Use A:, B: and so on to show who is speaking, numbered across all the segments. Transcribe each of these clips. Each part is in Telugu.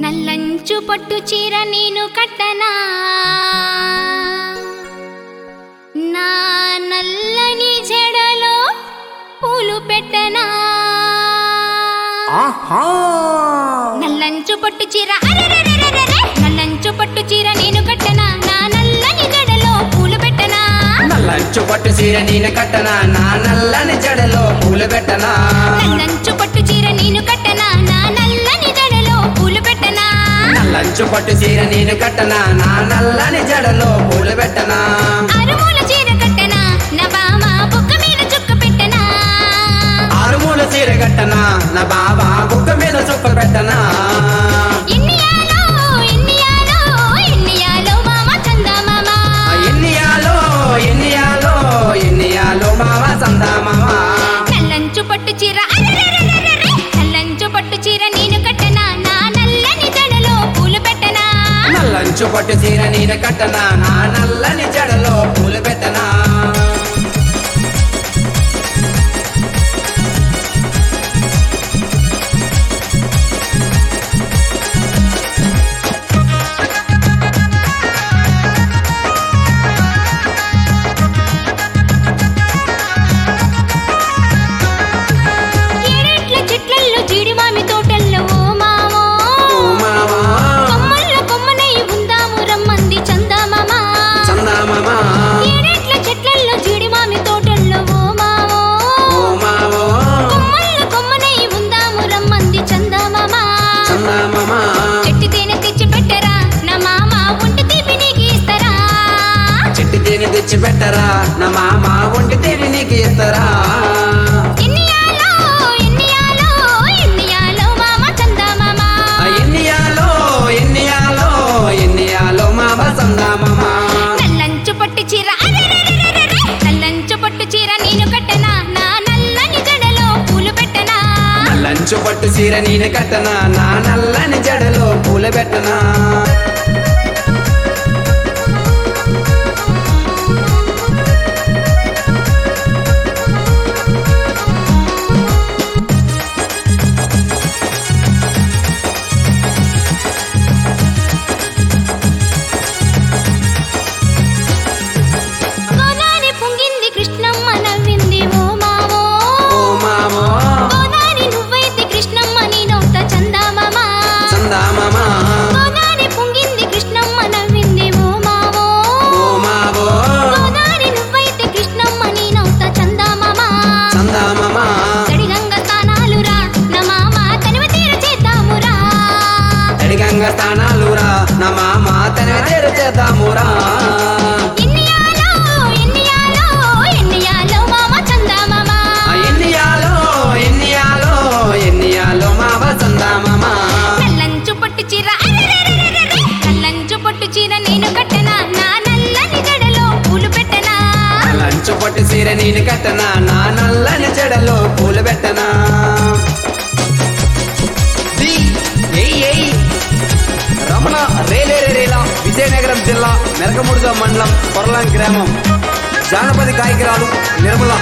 A: నల్లంచు పట్టు చీర నేను కట్టనా, నా నల్లని జడలో పూలు పెట్టనా. నల్లంచు పట్టు చీర నల్లంచు పట్టు చీర నేను కట్టనా, నా నల్లని జడలో పూలు పెట్టనా.
B: నల్లంచు పట్టు చీర నేను కట్టనా, నా నల్లని జడలో పూలు పెట్టనా.
A: నల్లంచు పట్టు చీర నేను కట్టనా, నా నల్లని జడలో పూలు పెట్టనా.
B: నల్లంచు పట్టు చీర నేను కట్టనా, నా నల్లని జడలో పూలు పెట్టనా.
A: ఆరుమూల చీర కట్టనా, నా బామ బుక్క మీద చుక్క పెట్టనా.
B: ఆరుమూల చీర కట్టనా, నా బాబా బుక్క మీద చుక్క పెట్టనా.
A: ఎన్నియాలో ఎన్నియాలో ఎన్నియాలో మామ చందా మామ.
B: ఎన్నియాలో ఎన్నియాలో ఎన్నియాలో మామ చందా మామ.
A: నల్లంచు పట్టు చీర నల్లంచు పట్టు చీర నేను కట్టనా, నా నల్లని జడలో పూలు పెట్టనా.
B: నల్లంచు పట్టు చీర నేను కట్టనా, నా నల్లని జడలో పూలు పెట్టనా.
A: ఏడేట్ల చెట్లల్లో జీడి మామి తోటల్లో ఓ మామో,
B: ఓ మామ
A: కొమ్మల్లో కొమ్మనై ఉందాము రమ్మంది చందా మామ.
B: చందా మామ.
A: ఏడేట్ల చెట్లల్లో జీడి మామి తోటల్లో ఓ మామో,
B: ఓ మామో
A: కొమ్మల్లో కొమ్మనై ఉందాము రమ్మంది చందా మామ.
B: చందా మామ.
A: చెట్టు తేనె తెచ్చి పెట్టరా, నా మామ ఒంటి తీపి నీకు ఇస్తారా.
B: చెట్టు తేనె తెచ్చి పెట్టరా, నా మామ ఒంటి తేనె నీకు ఇస్తారా.
A: ఎన్నియాలో ఎన్నియాలో ఎన్నియాలో మామ చందా మామ.
B: ఎన్నియాలో ఎన్నియాలో ఎన్నియాలో మామ చందా మామ.
A: నల్లంచు పట్టు చీర నల్లంచు పట్టు చీర నేను కట్టనా, నా నల్లని జడలో పూలు పెట్టనా.
B: నల్లంచు పట్టు చీర నేను కట్టనా, నా నల్లని జడలో పూలు పెట్టనా.
A: గోదారి పొంగింది కృష్ణమ్మ నవ్వింది ఓ మామో,
B: ఓ మామో
A: గోదారి నువ్వైతే కృష్ణమ్మ నేనవుతా చందా మామ.
B: చందా మామ.
A: గోదారి పొంగింది కృష్ణమ్మ నవ్వింది ఓ మామో,
B: ఓ మామో
A: గోదారి నువ్వైతే కృష్ణమ్మ నేనవుతా చందా మామ.
B: చందా మామ.
A: తడిగంగ స్థానాలురా, నా మామ తనివి తీర చేద్దామురా.
B: తడిగంగ స్థానాలురా, నా మామ తనవి తీరు చేద్దామురా.
A: ఎన్నియాలో ఎన్నియాలో ఎన్నియాలో మామ చందా మామ.
B: ఎన్నియాలో ఎన్నియాలో ఎన్నియాలో మామ చందా మామ.
A: నల్లంచు పట్టు చీర నల్లంచు పట్టు చీర నేను కట్టనా, నా నల్లని జడలో పూలు పెట్టనా.
B: లంచు పట్టు చీర నేను కట్టనా, నా నల్లని జడలో పూలు పెట్టనా. రమణ రేలే రేలా విజయనగరం జిల్లా మెరకముడుగ మండలం కొరలాం గ్రామం జానపది గాయకురాలు నిర్మల.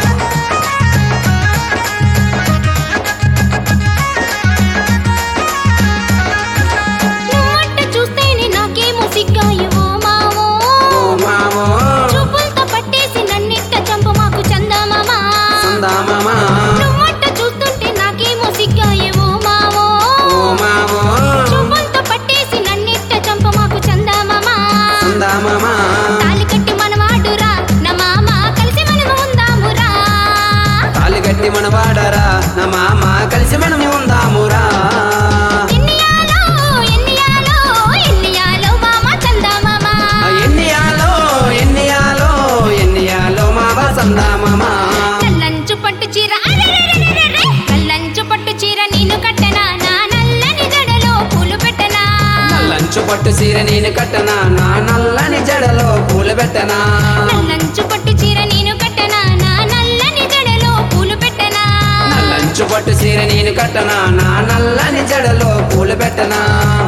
A: నువ్వంట చూస్తేనే నాకేమో సిగ్గాయి ఓ మామో,
B: ఓ మామో
A: చూపులతో పట్టేసి నన్నిట్ట చంపు మాకు చందా మామ.
B: చందా మామ.
A: నువ్వంట చూస్తుంటే నాకేమో సిగ్గాయి ఓ మామో,
B: ఓ మామో
A: చూపులతో పట్టేసి నన్నిట్ట చంపు మాకు చందా మామ.
B: చందా మామ.
A: తాలి కట్టి మనవాడురా, నా మామ కలిసి మనము ఉందామురా.
B: తాలి గట్టి మన వాడరా, నా మామ కలిసి మనం ఉందామురా.
A: ఎన్నియాలో ఎన్నియాలో ఎన్నియాలో మామ చందా మామ.
B: ఎన్నియాలో ఎన్నియాలో ఎన్నియాలో మామ చందా మామ.
A: నల్లంచు పట్టు చీర నల్లంచు పట్టు చీర నేను కట్టనా, నా నల్లని జడలో పూలు పెట్టనా.
B: లంచు పట్టు చీర నేను కట్టనా, నా నల్లని జడలో పూలు పెట్టనా.
A: నల్లంచు పట్టు చీర నేను కట్టనా, నా నల్లని జడలో పూలు పెట్టనా.
B: లంచు పట్టు చీర నేను కట్టనా, నా నల్లని జడలో పూలు పెట్టనా.